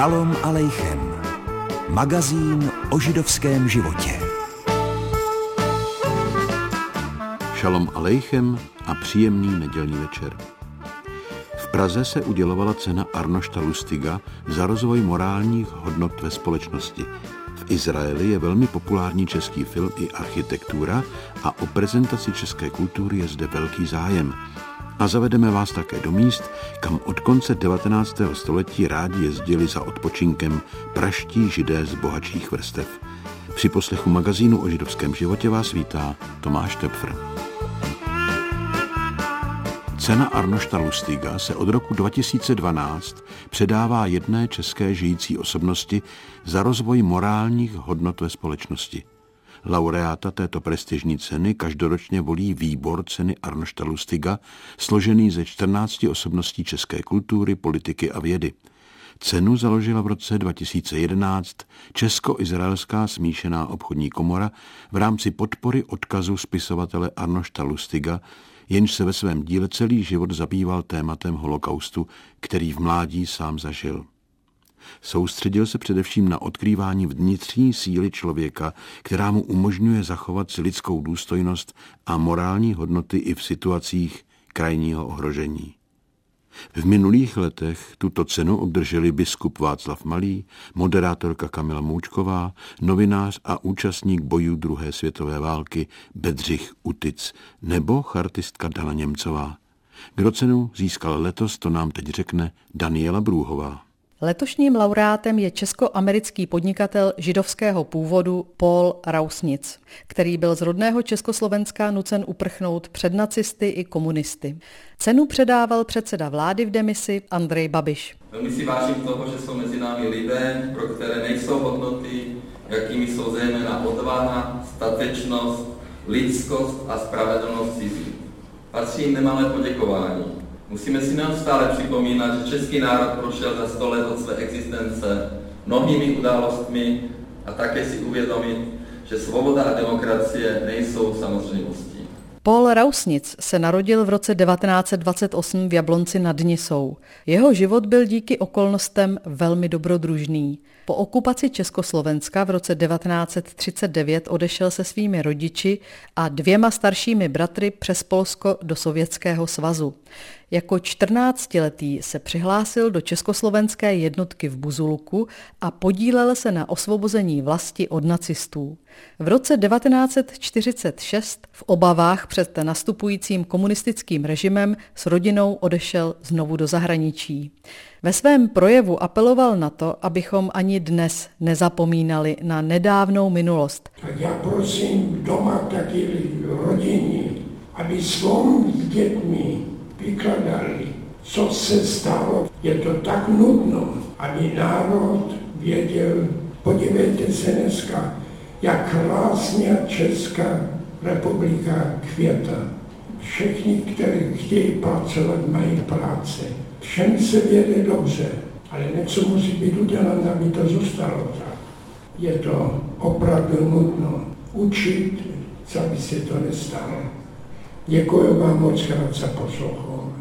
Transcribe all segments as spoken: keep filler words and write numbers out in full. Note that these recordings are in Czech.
Šalom alejchem. Magazín o židovském životě. Šalom alejchem a příjemný nedělní večer. V Praze se udělovala cena Arnošta Lustiga za rozvoj morálních hodnot ve společnosti. V Izraeli je velmi populární český film i architektura a o prezentaci české kultury je zde velký zájem. A zavedeme vás také do míst, kam od konce devatenáctého století rádi jezdili za odpočinkem praští židé z bohatších vrstev. Při poslechu magazínu o židovském životě vás vítá Tomáš Tepfr. Cena Arnošta Lustiga se od roku dva tisíce dvanáct předává jedné české žijící osobnosti za rozvoj morálních hodnot ve společnosti. Laureáta této prestižní ceny každoročně volí výbor ceny Arnošta Lustiga, složený ze čtrnácti osobností české kultury, politiky a vědy. Cenu založila v roce dva tisíce jedenáct Česko-izraelská smíšená obchodní komora v rámci podpory odkazu spisovatele Arnošta Lustiga, jenž se ve svém díle celý život zabýval tématem holokaustu, který v mládí sám zažil. Soustředil se především na odkrývání vnitřní síly člověka, která mu umožňuje zachovat si lidskou důstojnost a morální hodnoty i v situacích krajního ohrožení. V minulých letech tuto cenu obdrželi biskup Václav Malý, moderátorka Kamila Moučková, novinář a účastník bojů druhé světové války Bedřich Utic nebo chartistka Dana Němcová. Kdo cenu získal letos, to nám teď řekne Daniela Brůhová. Letošním laureátem je česko-americký podnikatel židovského původu Paul Rausnitz, který byl z rodného Československa nucen uprchnout před nacisty i komunisty. Cenu předával předseda vlády v demisi Andrej Babiš. Velmi si vážím toho, že jsou mezi námi lidé, pro které nejsou hodnoty, jakými jsou zejména odvaha, statečnost, lidskost a spravedlnost cizí. Patří jim nemalé poděkování. Musíme si neustále připomínat, že český národ prošel za sto let od své existence mnohými událostmi a také si uvědomit, že svoboda a demokracie nejsou samozřejmostí. Paul Rausnitz se narodil v roce devatenáct set dvacet osm v Jablonci nad Nisou. Jeho život byl díky okolnostem velmi dobrodružný. Po okupaci Československa v roce devatenáct set třicet devět odešel se svými rodiči a dvěma staršími bratry přes Polsko do Sovětského svazu. Jako čtrnáctiletý se přihlásil do československé jednotky v Buzulku a podílel se na osvobození vlasti od nacistů. V roce devatenáct set čtyřicet šest v obavách před nastupujícím komunistickým režimem s rodinou odešel znovu do zahraničí. Ve svém projevu apeloval na to, abychom ani dnes nezapomínali na nedávnou minulost. Tak já prosím doma taky rodiny, aby svým dětmi vykladali, co se stalo. Je to tak nutno, aby národ věděl. Podívejte se dneska, jak krásně Česká republika květa. Všichni, kteří chtějí pracovat, mají práce. Všem se věde dobře, ale něco musí být uděláno, aby to zůstalo tak. Je to opravdu nutno učit, aby se to nestalo. Děkuji vám moc krát za poslouchání.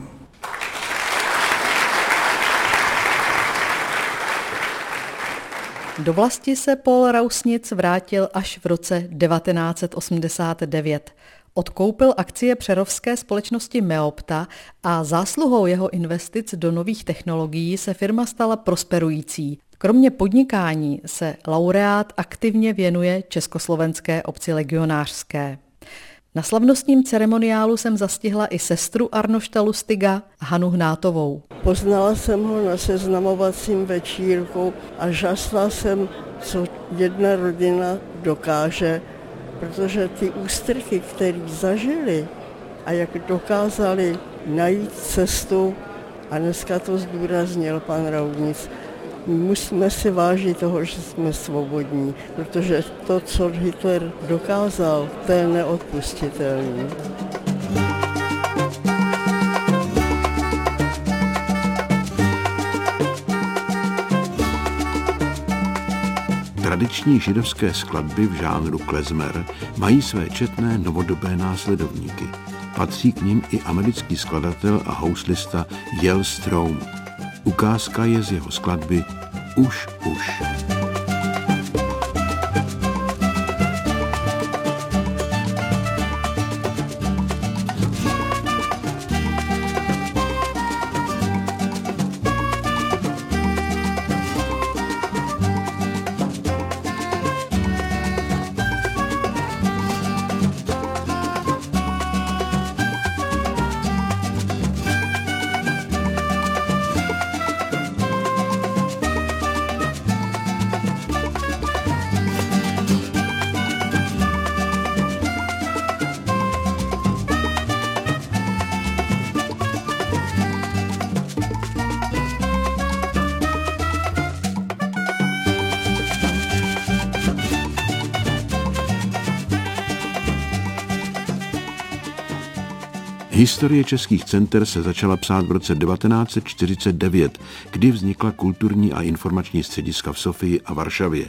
Do vlasti se Paul Rausnitz vrátil až v roce devatenáct set osmdesát devět. Odkoupil akcie přerovské společnosti Meopta a zásluhou jeho investic do nových technologií se firma stala prosperující. Kromě podnikání se laureát aktivně věnuje československé obci legionářské. Na slavnostním ceremoniálu jsem zastihla i sestru Arnošta Lustiga, Hanu Hnátovou. Poznala jsem ho na seznamovacím večírku a žasla jsem, co jedna rodina dokáže, protože ty ústrky, které zažili a jak dokázali najít cestu, a dneska to zdůraznil pan Rausnitz, musíme si vážit toho, že jsme svobodní, protože to, co Hitler dokázal, to je neodpustitelné. Tradiční židovské skladby v žánru klezmer mají své četné novodobé následovníky. Patří k nim i americký skladatel a houslista Yale Strom. Ukázka je z jeho skladby Už, už. Historie českých center se začala psát v roce devatenáct set čtyřicet devět, kdy vznikla kulturní a informační střediska v Sofii a Varšavě.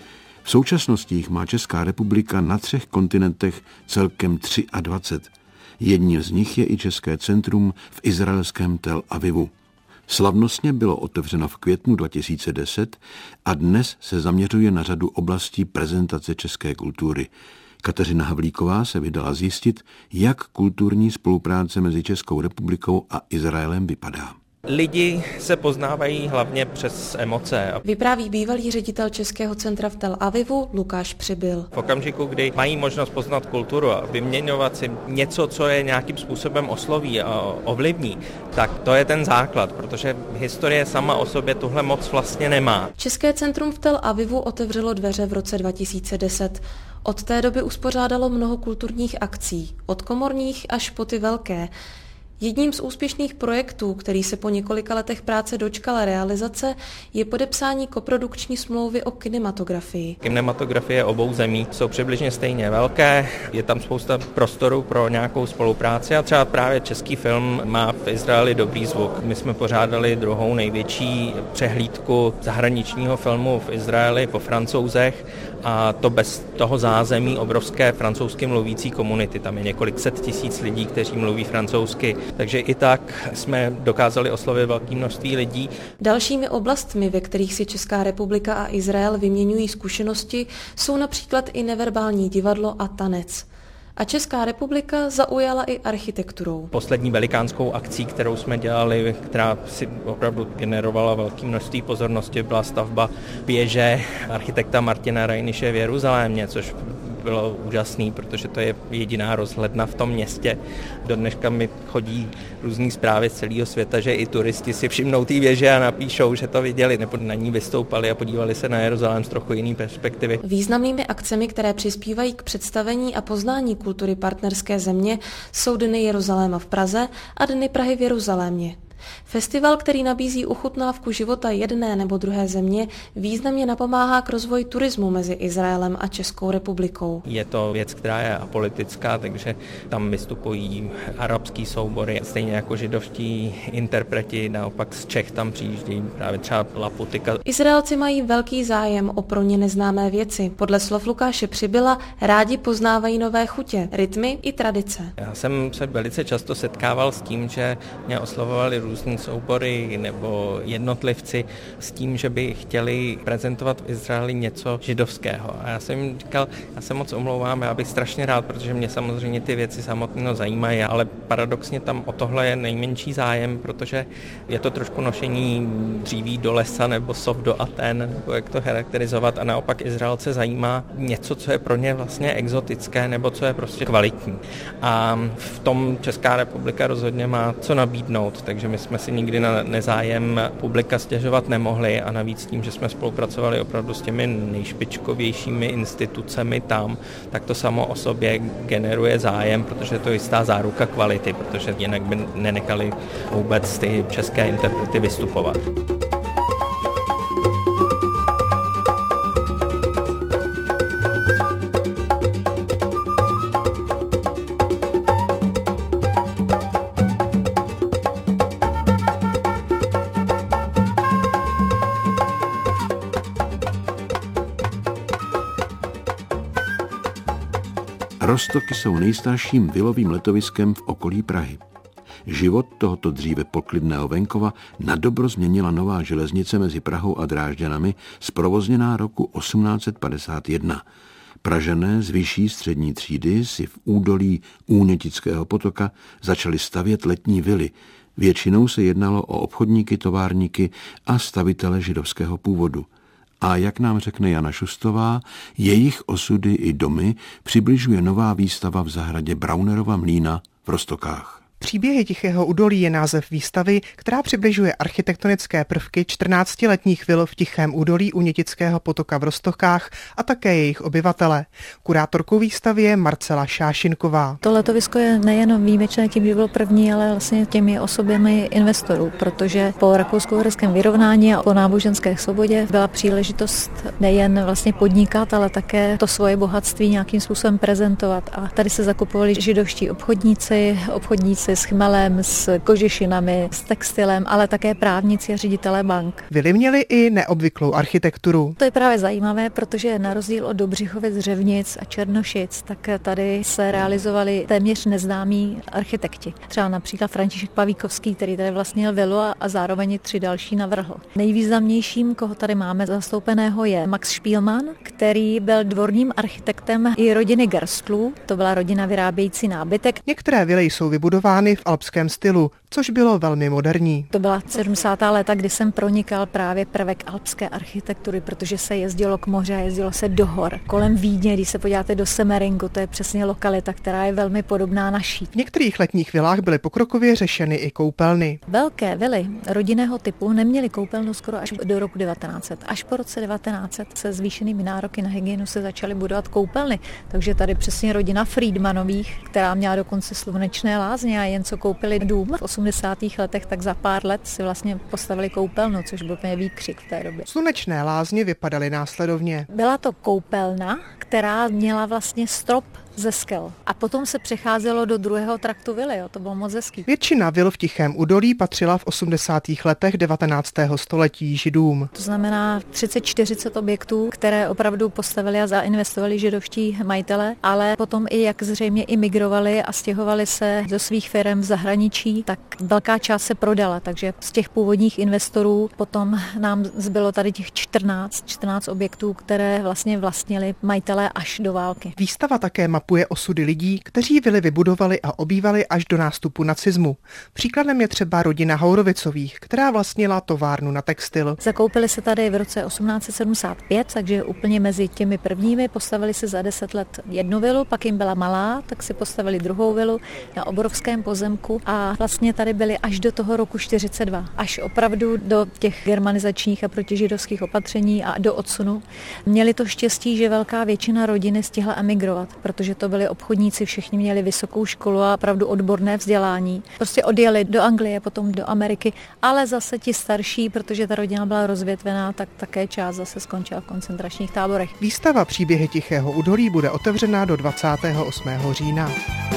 V současnosti jich má Česká republika na třech kontinentech celkem dvacet tři. Jedním z nich je i České centrum v izraelském Tel Avivu. Slavnostně bylo otevřeno v květnu dva tisíce deset a dnes se zaměřuje na řadu oblastí prezentace české kultury. Kateřina Havlíková se vydala zjistit, jak kulturní spolupráce mezi Českou republikou a Izraelem vypadá. Lidi se poznávají hlavně přes emoce. Vypráví bývalý ředitel Českého centra v Tel Avivu Lukáš Přibyl. V okamžiku, kdy mají možnost poznat kulturu a vyměňovat si něco, co je nějakým způsobem osloví a ovlivní, tak to je ten základ, protože historie sama o sobě tuhle moc vlastně nemá. České centrum v Tel Avivu otevřelo dveře v roce dva tisíce deset. Od té doby uspořádalo mnoho kulturních akcí, od komorních až po ty velké. Jedním z úspěšných projektů, který se po několika letech práce dočkal realizace, je podepsání koprodukční smlouvy o kinematografii. Kinematografie obou zemí jsou přibližně stejně velké, je tam spousta prostoru pro nějakou spolupráci a třeba právě český film má v Izraeli dobrý zvuk. My jsme pořádali druhou největší přehlídku zahraničního filmu v Izraeli po Francouzech a to bez toho zázemí obrovské francouzsky mluvící komunity. Tam je několik set tisíc lidí, kteří mluví francouzsky. Takže i tak jsme dokázali oslovit velké množství lidí. Dalšími oblastmi, ve kterých si Česká republika a Izrael vyměňují zkušenosti, jsou například i neverbální divadlo a tanec. A Česká republika zaujala i architekturou. Poslední velikánskou akcí, kterou jsme dělali, která si opravdu generovala velké množství pozornosti, byla stavba věže architekta Martina Reiniše v Jeruzalémě, což bylo úžasný, protože to je jediná rozhledna v tom městě. Do dneška mi chodí různý zprávy z celého světa, že i turisti si všimnou té věže a napíšou, že to viděli, nebo na ní vystoupali a podívali se na Jeruzalém z trochu jiný perspektivy. Významnými akcemi, které přispívají k představení a poznání kultury partnerské země, jsou Dny Jeruzaléma v Praze a Dny Prahy v Jeruzalémě. Festival, který nabízí ochutnávku života jedné nebo druhé země, významně napomáhá k rozvoji turismu mezi Izraelem a Českou republikou. Je to věc, která je apolitická, takže tam vystupují arabský soubory, stejně jako židovští interpreti, naopak z Čech tam přijíždějí právě třeba Laputika. Izraelci mají velký zájem o pro ně neznámé věci. Podle slov Lukáše Přibyla rádi poznávají nové chutě, rytmy i tradice. Já jsem se velice často setkával s tím, že mě oslovovali různý soubory nebo jednotlivci s tím, že by chtěli prezentovat v Izraeli něco židovského. A já jsem jim říkal, já se moc omlouvám, já bych strašně rád, protože mě samozřejmě ty věci samotného zajímají, ale paradoxně tam o tohle je nejmenší zájem, protože je to trošku nošení dříví do lesa nebo sov do Aten, nebo jak to charakterizovat, a naopak Izraelce zajímá něco, co je pro ně vlastně exotické nebo co je prostě kvalitní. A v tom Česká republika rozhodně má co nabídnout, takže my jsme si nikdy na nezájem publika stěžovat nemohli a navíc tím, že jsme spolupracovali opravdu s těmi nejšpičkovějšími institucemi tam, tak to samo o sobě generuje zájem, protože to je jistá záruka kvality, protože jinak by nenechali vůbec ty české interprety vystupovat. Roztoky jsou nejstarším vilovým letoviskem v okolí Prahy. Život tohoto dříve poklidného venkova nadobro změnila nová železnice mezi Prahou a Drážďanami, zprovozněná roku osmnáct set padesát jedna. Pražané z vyšší střední třídy si v údolí Únětického potoka začali stavět letní vily. Většinou se jednalo o obchodníky, továrníky a stavitele židovského původu. A jak nám řekne Jana Šustová, jejich osudy i domy přibližuje nová výstava v zahradě Braunerova mlýna v Roztokách. Příběhy Tichého údolí je název výstavy, která přibližuje architektonické prvky čtrnáctiletních vil v Tichém údolí Únětického potoka v Roztokách a také jejich obyvatele. Kurátorkou výstavy je Marcela Šášinková. To letovisko je nejen výjimečné tím, že bylo první, ale vlastně těmi osobami investorů, protože po rakousko-uherském vyrovnání a po náboženské svobodě byla příležitost nejen vlastně podnikat, ale také to svoje bohatství nějakým způsobem prezentovat. A tady se zakupovali židovští obchodníci, obchodníci s chmelem, s kožešinami, s textilem, ale také právníci a ředitelé bank. Vily měly i neobvyklou architekturu. To je právě zajímavé, protože na rozdíl od Dobřichovic, Řevnic a Černošic, tak tady se realizovali téměř neznámí architekti. Třeba například František Pavíkovský, který tady vlastnil vilu a zároveň tři další navrhl. Nejvýznamnějším, koho tady máme zastoupeného, je Max Špílman, který byl dvorním architektem i rodiny Gerstlů. To byla rodina vyrábějící nábytek. Některé vily jsou vybudovány v alpském stylu, což bylo velmi moderní. To byla sedmdesátá léta, kdy jsem pronikal právě prvek alpské architektury, protože se jezdilo k moři a jezdilo se do hor. Kolem Vídně, když se podíváte do Semeringu, to je přesně lokalita, která je velmi podobná naší. V některých letních vilách byly pokrokově řešeny i koupelny. Velké vily rodinného typu neměly koupelnu skoro až do roku devatenáct set. Až po roce devatenáct set se zvýšenými nároky na hygienu se začaly budovat koupelny. Takže tady přesně rodina Friedmanových, která měla dokonce slunečné lázně a jen co koupili dům v osmdesátých letech, tak za pár let si vlastně postavili koupelnu, což byl úplně výkřik v té době. Slunečné lázně vypadaly následovně. Byla to koupelna, která měla vlastně strop ze skel. A potom se přecházelo do druhého traktu vily, jo. To bylo moc hezký. Většina vil v Tichém údolí patřila v osmdesátých letech devatenáctého století Židům. To znamená třicet čtyřicet objektů, které opravdu postavili a zainvestovali židovští majitele, ale potom i jak zřejmě imigrovali a stěhovali se do svých firem v zahraničí, tak velká část se prodala, takže z těch původních investorů potom nám zbylo tady těch čtrnáct, čtrnáct objektů, které vlastně vlastnili majitelé až do války. Výstava také mapuje osudy lidí, kteří vily vybudovali a obývali až do nástupu nacismu. Příkladem je třeba rodina Hourovicových, která vlastnila továrnu na textil. Zakoupili se tady v roce osmnáct set sedmdesát pět, takže úplně mezi těmi prvními postavili si za deset let jednu vilu, pak jim byla malá, tak si postavili druhou vilu na obrovském pozemku a vlastně tady byli až do toho roku čtyřicet dva, až opravdu do těch germanizačních a protižidovských opatření a do odsunu. Měli to štěstí, že velká většina rodiny stihla emigrovat, protože to byli obchodníci, všichni měli vysokou školu a opravdu odborné vzdělání. Prostě odjeli do Anglie, potom do Ameriky, ale zase ti starší, protože ta rodina byla rozvětvená, tak také část zase skončila v koncentračních táborech. Výstava Příběhy Tichého údolí bude otevřená do dvacátého osmého října.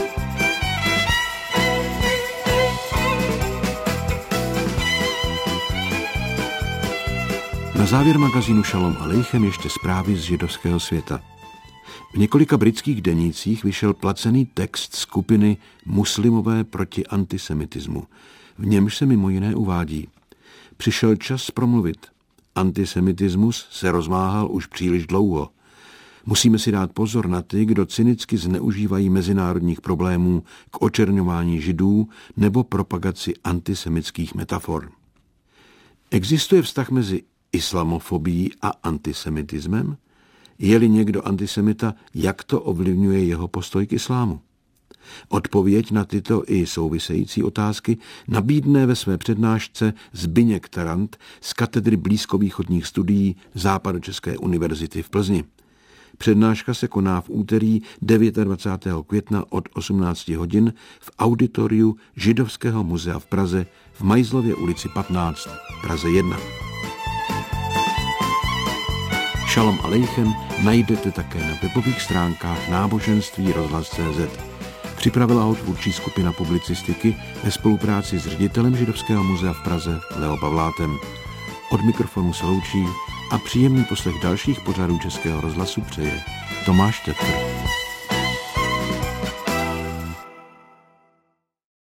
Na závěr magazínu Šalom Aleichem ještě zprávy z židovského světa. V několika britských denících vyšel placený text skupiny Muslimové proti antisemitismu. V němž se mimo jiné uvádí: přišel čas promluvit. Antisemitismus se rozmáhal už příliš dlouho. Musíme si dát pozor na ty, kdo cynicky zneužívají mezinárodních problémů k očerňování židů nebo propagaci antisemitských metafor. Existuje vztah mezi islamofobií a antisemitismem? Je-li někdo antisemita, jak to ovlivňuje jeho postoj k islámu? Odpověď na tyto i související otázky nabídne ve své přednášce Zbyněk Tarant z katedry blízkovýchodních studií Západočeské univerzity v Plzni. Přednáška se koná v úterý dvacátého devátého května od osmnácti hodin v auditoriu Židovského muzea v Praze v Majzlově ulici patnáct, Praze jedna. Šalom Aleichem najdete také na webových stránkách náboženství rozhlas tečka cé zet. Připravila ho tvůrčí skupina publicistiky ve spolupráci s ředitelem Židovského muzea v Praze Leo Pavlátem. Od mikrofonu se loučí a příjemný poslech dalších pořadů Českého rozhlasu přeje Tomáš Tetr.